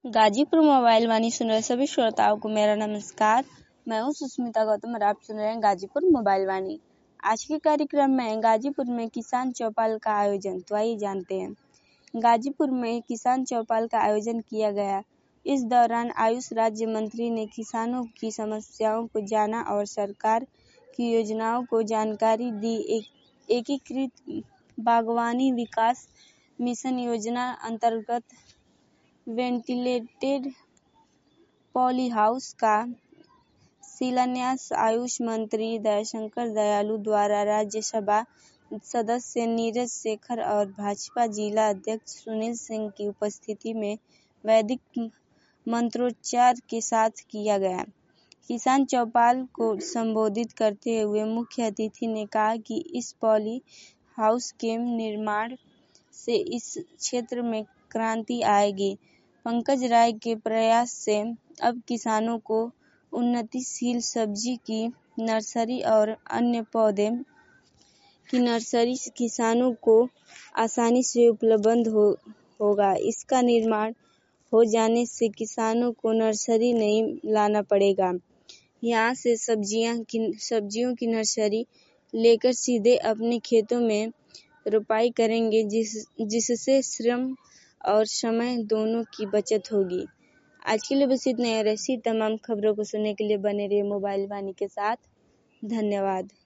Ghazipur mobile वाणी सुन रहे सभी श्रोताओं को मेरा नमस्कार। मैं हूं सुष्मिता गौतम और आप सुन रहे हैं गाजीपुर मोबाइल वाणी। आज के कार्यक्रम में गाजीपुर में किसान चौपाल का आयोजन, तो आइए जानते हैं। गाजीपुर में किसान चौपाल का आयोजन किया गया। इस दौरान आयुष राज्य मंत्री ने किसानों की समस्याओं को जाना और सरकार की योजनाओं को जानकारी दी। एकीकृत बागवानी विकास मिशन योजना अंतर्गत वेंटिलेटेड पॉली हाउस का शिलान्यास आयुष मंत्री दयाशंकर दयालु द्वारा राज्यसभा सदस्य नीरज शेखर और भाजपा जिला अध्यक्ष सुनील सिंह की उपस्थिति में वैदिक मंत्रोच्चार के साथ किया गया। किसान चौपाल को संबोधित करते हुए मुख्य अतिथि ने कहा कि इस पॉली हाउस के निर्माण से इस क्षेत्र में क्रांति आएगी। पंकज राय के प्रयास से अब किसानों को उन्नतिशील सब्जी की नर्सरी और अन्य पौधे की नर्सरी किसानों को आसानी से उपलब्ध होगा। इसका निर्माण हो जाने से किसानों को नर्सरी नहीं लाना पड़ेगा। यहाँ से सब्जियों की नर्सरी लेकर सीधे अपने खेतों में रोपाई करेंगे, जिससे श्रम और समय दोनों की बचत होगी। आज के लिए बस इतना है। ऐसी तमाम खबरों को सुनने के लिए बने रहिए मोबाइल वाणी के साथ। धन्यवाद।